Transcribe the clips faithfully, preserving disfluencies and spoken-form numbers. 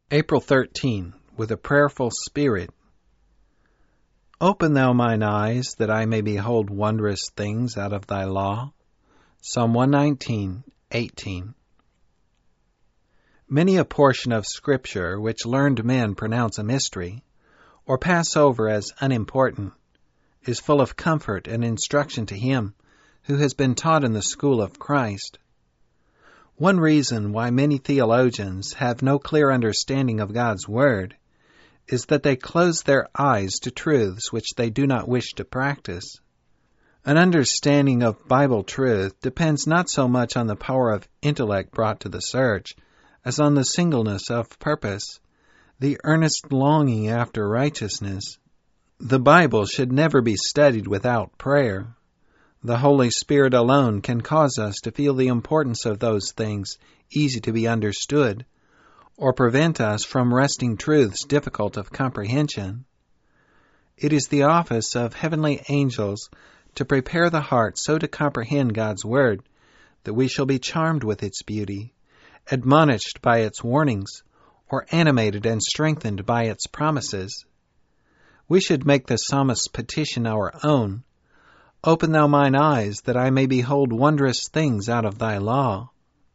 April thirteenth, with a prayerful spirit. Open thou mine eyes, that I may behold wondrous things out of thy law. Psalm one nineteen, eighteen. Many a portion of Scripture which learned men pronounce a mystery, or pass over as unimportant, is full of comfort and instruction to him who has been taught in the school of Christ. One reason why many theologians have no clear understanding of God's Word is that they close their eyes to truths which they do not wish to practice. An understanding of Bible truth depends not so much on the power of intellect brought to the search as on the singleness of purpose, the earnest longing after righteousness. The Bible should never be studied without prayer. The Holy Spirit alone can cause us to feel the importance of those things easy to be understood, or prevent us from wresting truths difficult of comprehension. It is the office of heavenly angels to prepare the heart so to comprehend God's Word that we shall be charmed with its beauty, admonished by its warnings, or animated and strengthened by its promises. We should make the psalmist's petition our own. Open thou mine eyes, that I may behold wondrous things out of thy law.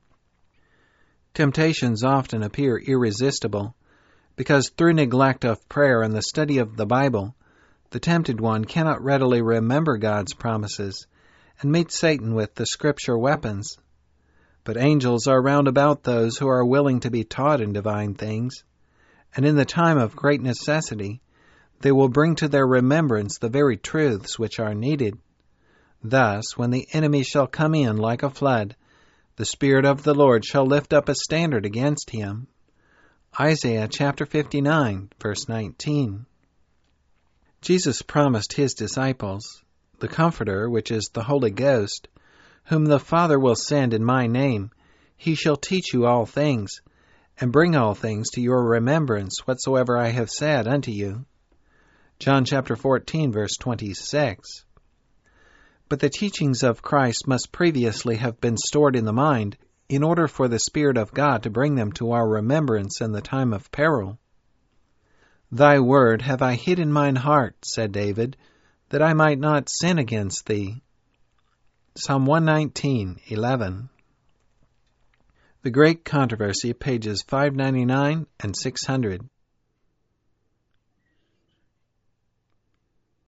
Temptations often appear irresistible, because through neglect of prayer and the study of the Bible, the tempted one cannot readily remember God's promises and meet Satan with the Scripture weapons. But angels are round about those who are willing to be taught in divine things, and in the time of great necessity, they will bring to their remembrance the very truths which are needed. Thus, when the enemy shall come in like a flood, the Spirit of the Lord shall lift up a standard against him. Isaiah chapter fifty-nine, verse nineteen. Jesus promised his disciples, the Comforter, which is the Holy Ghost, whom the Father will send in my name, he shall teach you all things, and bring all things to your remembrance whatsoever I have said unto you. John chapter fourteen, verse twenty-six. But the teachings of Christ must previously have been stored in the mind in order for the Spirit of God to bring them to our remembrance in the time of peril. Thy word have I hid in mine heart, said David, that I might not sin against thee. Psalm one nineteen, eleven. The Great Controversy, pages five ninety-nine and six hundred.